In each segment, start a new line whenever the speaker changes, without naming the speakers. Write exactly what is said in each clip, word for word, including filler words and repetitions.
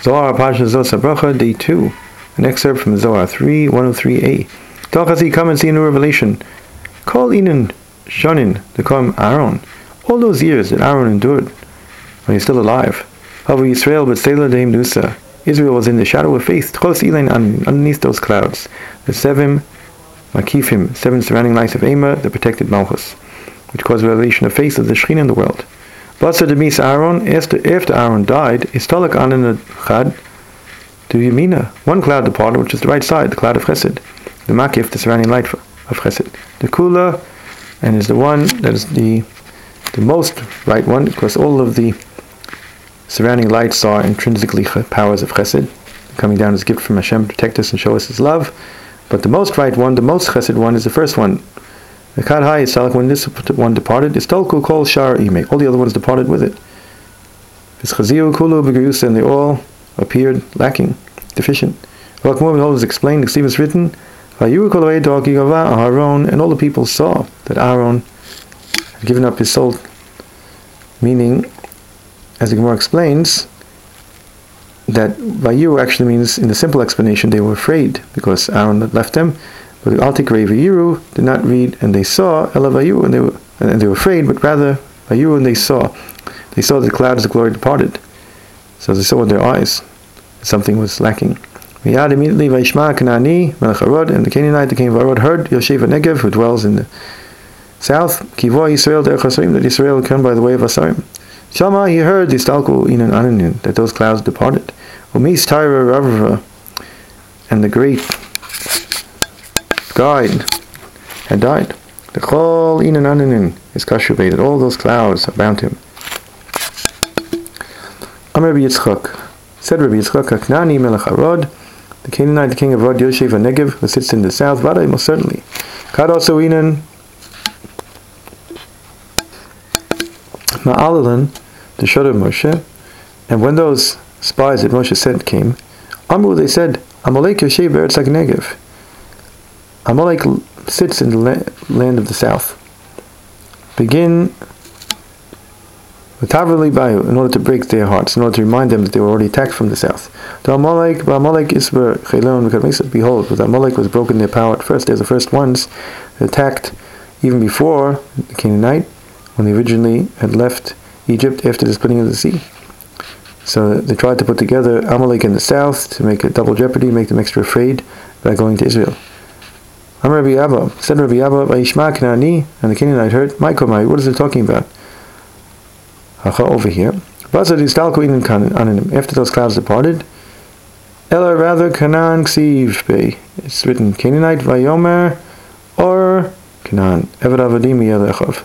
Zohar Pasha Zos Bracha, Day two. An excerpt from Zohar three, one oh three a. Talchasi, come and see a new revelation. Call Enan Shonin to come Aaron. All those years that Aaron endured when he's still alive. However, Yisrael, but Selah Deim Nusa. Israel was in the shadow of faith. Tchos Elain underneath those clouds. The seven Makifim, seven surrounding lights of Ema, the protected Malchus, which caused revelation of faith of the Shekhinah in the world. Basa Demis Aaron, after Aaron died, Istalak Anan Chad to Yamina. One cloud departed, which is the right side, the cloud of Chesed. The Makif, the surrounding light of Chesed. The Kula, and is the one that is the the most right one, because all of the surrounding lights are intrinsically powers of Chesed, coming down as a gift from Hashem to protect us and show us His love. But the most right one, the most Chesed one, is the first one. The Kadhai Istalak, when this one departed, Istalku Kol Shar Ime. All the other ones departed with it. Vischaziu Kulu Begayusa, and they all appeared lacking, deficient. Vakmum, all is explained, the Ksiv is written, Vayu Kol Reidog Yigava Aharon, and all the people saw that Aaron had given up his soul. Meaning, as the Gemara explains, that Vayu actually means, in the simple explanation, they were afraid because Aaron had left them. But the Altik Rei Vayiru did not read, and they saw Ela Vayu, and they were and they were afraid, but rather Vayu, and they saw. They saw the clouds of glory departed. So they saw with their eyes something was lacking. Miyad immediately Vaishma Kanani Melech Arod, and the Canaanite that came of Arod heard Yoshev Negev, who dwells in the south, Kivo Yisrael Derech Asarim, that Israel would come by the way of Asarim. Shama, he heard the Stalku Inan Ananin, that those clouds departed. Umis Tyra Ravra, and the great guide had died. The Chol Inan Ananin is kashubated. All those clouds abound him. Am Rabbi Yitzchak, said Rabbi Yitzchak, Aknani Melech Arod, the Canaanite, the king of Rod, Yoshev Negev, who sits in the south, Vadai, most certainly. Kad also Inan Ma'alalan, the Shod of Moshe, and when those spies that Moshe sent came, Amru, they said, Amalek Yoshev Eretz Negev. Amalek sits in the la- land of the south. Begin with Tavrali Bayu, in order to break their hearts, in order to remind them that they were already attacked from the south. To Amalek, Amalek Isber Chelon Mekadmesa, behold, with Amalek was broken their power at first. They're the first ones that attacked even before the Canaanite, when they originally had left Egypt after the splitting of the sea. So they tried to put together Amalek in the south to make a double jeopardy, make them extra afraid by going to Israel. Am Rabbi Abba, said Rabbi Abba, Vayishma Kanani, and the Canaanite heard, Maikomai, what is it talking about? Hacha, over here. After those clouds departed, Ella rather Canaan Ksiv Bey. It's written Canaanite Vayomer or Canaan. Eved Avadim Yelechav.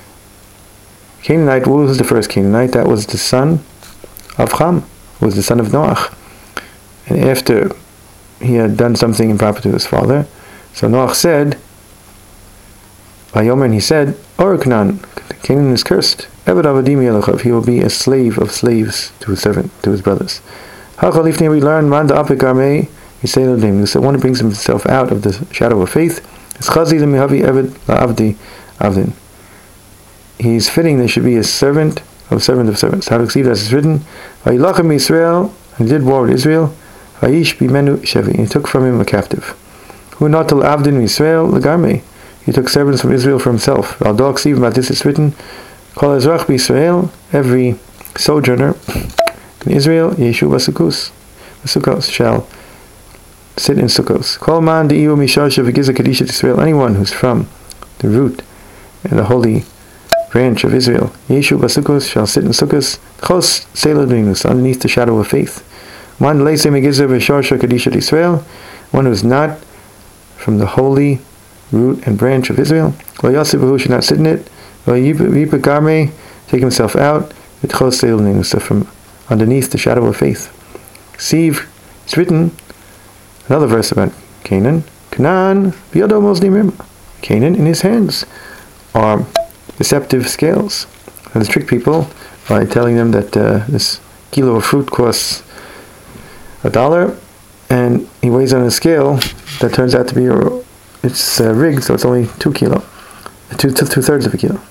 Canaanite, what was the first Canaanite? That was the son of Ham, who was the son of Noach. And after he had done something improper to his father, so Noach said, Vayomer, and he said, Or Canaan, Canaan is cursed. Eved Avadim Yelechav, he will be a slave of slaves to his servant, to his brothers. Hachalifni, we learn, Manda Apik Armei, Yisraelim, the one who brings himself out of the shadow of faith, is Chazi Lemihavi Eved La'avdi Avdin. He's fitting there should be a servant of servant of servants. How to see that is written, Vayilachem Yisrael, and did war with Israel, Vayish Bimenu Shevi, he took from him a captive. Who not till Avdin Yisrael Lagarmei, he took servants from Israel for himself. Al Dog Siv, about this is written, Kol Ezrach B'Yisrael, every sojourner in Israel, Yeshu Basukos, Basukos shall sit in Sukkos. Kol Man De'iu Mishasha V'Giza Kadishat Israel, anyone who's from the root and the holy branch of Israel, Yeshu Basukos shall sit in Sukkos, Chos Selah B'Nus, underneath the shadow of faith. Man Leise Megiza V'Shasha Kadishat Israel, one who is not from the holy root and branch of Israel, Lo Yasib who should not sit in it, Lo Yipa Garme, take himself out, with Chos Selah B'Nus, from underneath the shadow of faith. Siv, it's written, another verse about Canaan, Canaan, B'Yado Mosnim, Canaan in his hands are deceptive scales. And they trick people by telling them that uh, this kilo of fruit costs a dollar, and he weighs on a scale that turns out to be, it's uh, rigged, so it's only two kilo, two, two, two thirds of a kilo.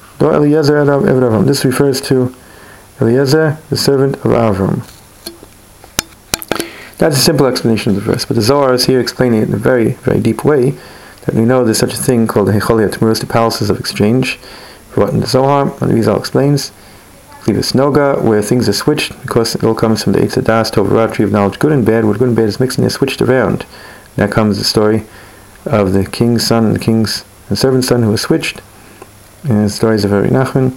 This refers to Eliezer, the servant of Avram. That's a simple explanation of the verse, but the Zohar is here explaining it in a very, very deep way, that we know there's such a thing called the Hecholiat Tmuros, the palaces of exchange, for what in the Zohar, what the Rizal explains, Klivus Noga, where things are switched, because it all comes from the Eitz Hadas, Tov tree of knowledge, good and bad, what good and bad is mixed and they're switched around. Now comes the story of the king's son and the king's and servant's son who was switched, and the stories of Rabbi Nachman.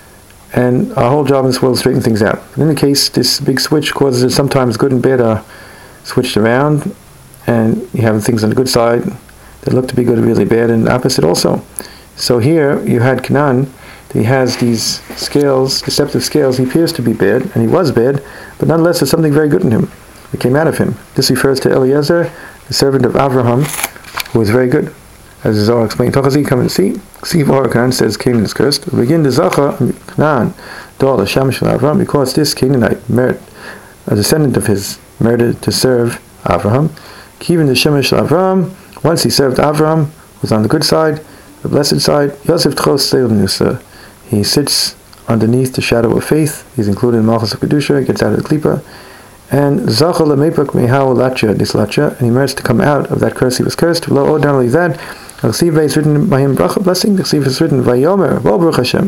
And our whole job in this world is to straighten things out. But in the case, this big switch causes that sometimes good and bad are switched around, and you have things on the good side that look to be good and really bad, and the opposite also. So here you had Canaan. He has these scales, deceptive scales. He appears to be bad, and he was bad, but nonetheless there's something very good in him that came out of him. This refers to Eliezer, the servant of Avraham, who was very good. As the Zohar explained, Tochazi, come and see. See, Canaan says Canaan is cursed. Begin the Zacha, Canaan, Dol, Hashem Shel Avraham, because this Canaanite, merit, a descendant of his, merited to serve Avraham. Kivin the Shemesh Shel Avraham, once he served Avraham, was on the good side, the blessed side. Yosef Tchos Seil Nusa. He sits underneath the shadow of faith. He's included in Malchus of Kedusha. He gets out of the Klippa. And Zachal Mepak Mehau Latcha Dislacha, and he merits to come out of that curse he was cursed. Not only that, Chsiva is written by him bracha blessing. The Chsiva is written Vayomer Vol Baruch Hashem.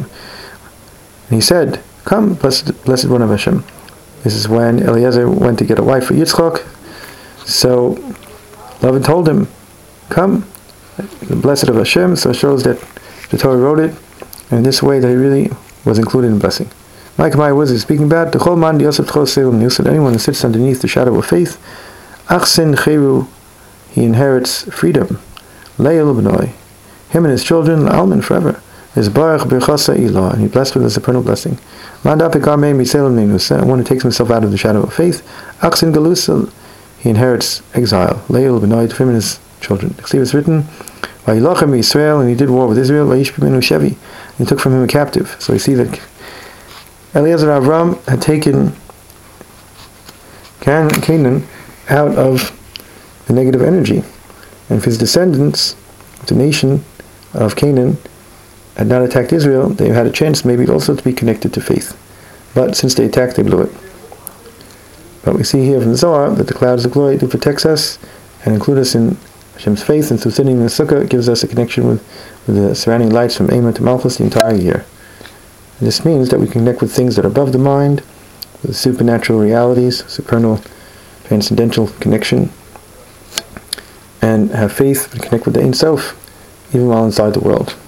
And he said, "Come, blessed, blessed one of Hashem." This is when Eliezer went to get a wife for Yitzchak. So Lavan told him, "Come, the blessed of Hashem." So it shows that the Torah wrote it in this way that he really was included in blessing. Like my was speaking about the whole man Yosef Tchos Seil Nusa, anyone who sits underneath the shadow of faith, Achsin Cheru, he inherits freedom. Leil B'noi, him and his children, Alman forever. Is Baruch B'chasa Ilah, and he blessed with a supernal blessing. Manda Pekar Mei Miseil Nusa, one who takes himself out of the shadow of faith, Achsin Galusel, he inherits exile. Leil B'noi, to him and his children. The Chsiva is written, Vayilochem Yisrael, and he did war with Israel. Vayish B'menu Shevi, and he took from him a captive. So we see that Eliezer Avram had taken Can- Canaan out of the negative energy. And if his descendants, the nation of Canaan, had not attacked Israel, they had a chance maybe also to be connected to faith. But since they attacked, they blew it. But we see here from the Zohar that the clouds of glory do protect us and include us in Hashem's faith, and through sitting in the sukkah, it gives us a connection with, with the surrounding lights from Eimah to Malchus the entire year. And this means that we connect with things that are above the mind, with supernatural realities, supernal, transcendental connection, and have faith and connect with the Ein Sof, even while inside the world.